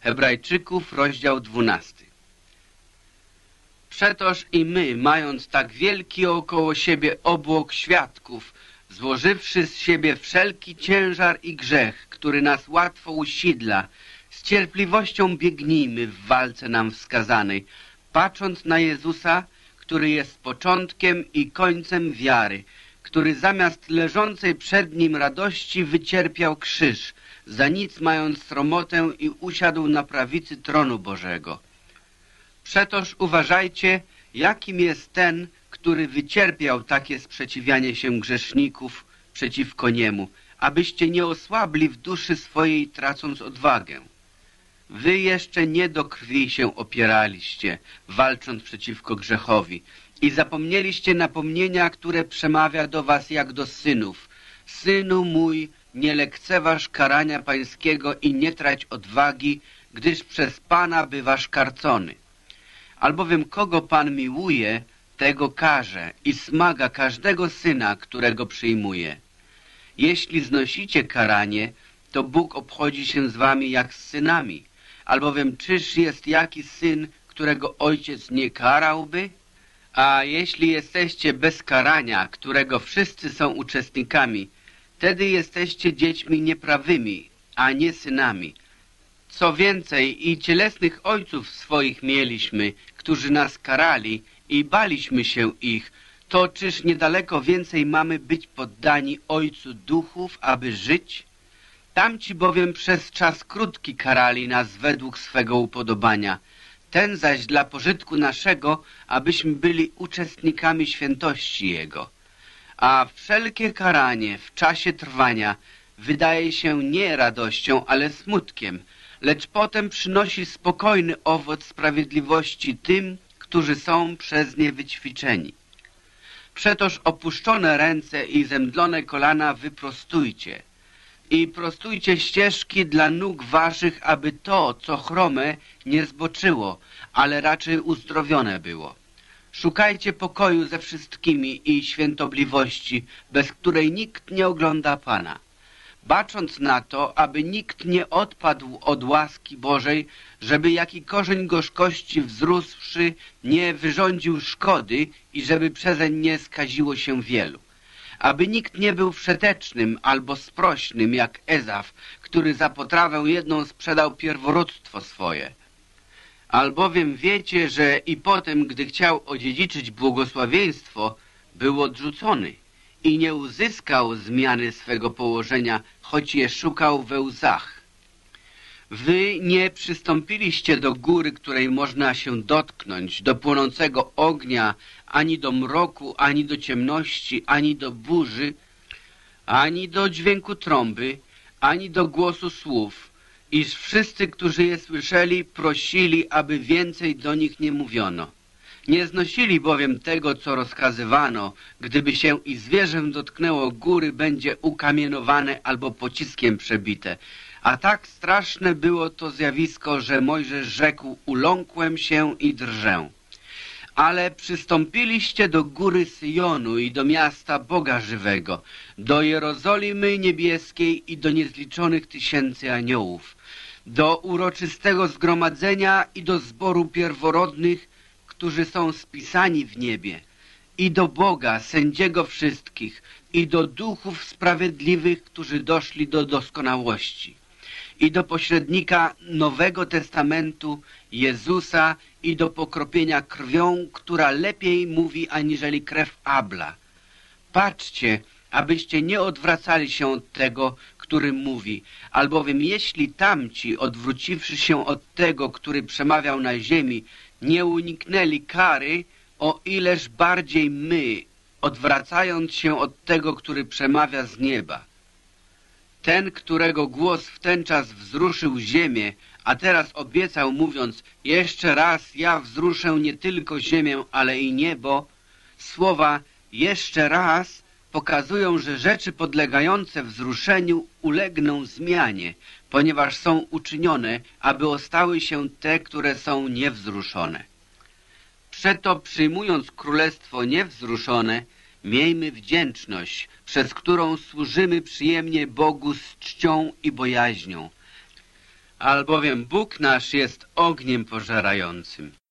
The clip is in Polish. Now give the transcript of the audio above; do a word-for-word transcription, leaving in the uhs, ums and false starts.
Hebrajczyków, rozdział dwunasty. Przetoż i my, mając tak wielki około siebie obłok świadków, złożywszy z siebie wszelki ciężar i grzech, który nas łatwo usidla, z cierpliwością biegnijmy w walce nam wskazanej, patrząc na Jezusa, który jest początkiem i końcem wiary, który zamiast leżącej przed Nim radości wycierpiał krzyż, za nic mając sromotę i usiadł na prawicy tronu Bożego. Przetoż uważajcie, jakim jest ten, który wycierpiał takie sprzeciwianie się grzeszników przeciwko Niemu, abyście nie osłabli w duszy swojej, tracąc odwagę. Wy jeszcze nie do krwi się opieraliście, walcząc przeciwko grzechowi i zapomnieliście napomnienia, które przemawia do was jak do synów. Synu mój, nie lekceważ karania pańskiego i nie trać odwagi, gdyż przez Pana bywasz karcony. Albowiem kogo Pan miłuje, tego karze i smaga każdego syna, którego przyjmuje. Jeśli znosicie karanie, to Bóg obchodzi się z wami jak z synami. Albowiem czyż jest jaki syn, którego ojciec nie karałby? A jeśli jesteście bez karania, którego wszyscy są uczestnikami, wtedy jesteście dziećmi nieprawymi, a nie synami. Co więcej, i cielesnych ojców swoich mieliśmy, którzy nas karali i baliśmy się ich, to czyż niedaleko więcej mamy być poddani Ojcu duchów, aby żyć? Tamci bowiem przez czas krótki karali nas według swego upodobania, ten zaś dla pożytku naszego, abyśmy byli uczestnikami świętości Jego. A wszelkie karanie w czasie trwania wydaje się nie radością, ale smutkiem, lecz potem przynosi spokojny owoc sprawiedliwości tym, którzy są przez nie wyćwiczeni. Przetoż opuszczone ręce i zemdlone kolana wyprostujcie i prostujcie ścieżki dla nóg waszych, aby to, co chrome, nie zboczyło, ale raczej uzdrowione było. Szukajcie pokoju ze wszystkimi i świętobliwości, bez której nikt nie ogląda Pana. Bacząc na to, aby nikt nie odpadł od łaski Bożej, żeby jaki korzeń gorzkości wzrósłszy nie wyrządził szkody i żeby przezeń nie skaziło się wielu. Aby nikt nie był wszetecznym albo sprośnym jak Ezaf, który za potrawę jedną sprzedał pierworództwo swoje. Albowiem wiecie, że i potem, gdy chciał odziedziczyć błogosławieństwo, był odrzucony i nie uzyskał zmiany swego położenia, choć je szukał we łzach. Wy nie przystąpiliście do góry, której można się dotknąć, do płonącego ognia, ani do mroku, ani do ciemności, ani do burzy, ani do dźwięku trąby, ani do głosu słów, iż wszyscy, którzy je słyszeli, prosili, aby więcej do nich nie mówiono. Nie znosili bowiem tego, co rozkazywano, gdyby się i zwierzę dotknęło góry, będzie ukamienowane albo pociskiem przebite. A tak straszne było to zjawisko, że Mojżesz rzekł, uląkłem się i drżę. Ale przystąpiliście do góry Syjonu i do miasta Boga żywego, do Jerozolimy niebieskiej i do niezliczonych tysięcy aniołów, do uroczystego zgromadzenia i do zboru pierworodnych, którzy są spisani w niebie, i do Boga, sędziego wszystkich, i do duchów sprawiedliwych, którzy doszli do doskonałości, i do pośrednika Nowego Testamentu, Jezusa, i do pokropienia krwią, która lepiej mówi aniżeli krew Abla. Patrzcie, abyście nie odwracali się od tego, który mówi, albowiem jeśli tamci, odwróciwszy się od tego, który przemawiał na ziemi, nie uniknęli kary, o ileż bardziej my, odwracając się od tego, który przemawia z nieba. Ten, którego głos w ten czas wzruszył ziemię, a teraz obiecał, mówiąc, jeszcze raz ja wzruszę nie tylko ziemię, ale i niebo, słowa jeszcze raz pokazują, że rzeczy podlegające wzruszeniu ulegną zmianie, ponieważ są uczynione, aby ostały się te, które są niewzruszone. Przeto przyjmując królestwo niewzruszone, miejmy wdzięczność, przez którą służymy przyjemnie Bogu z czcią i bojaźnią. albowiem Bóg nasz jest ogniem pożerającym.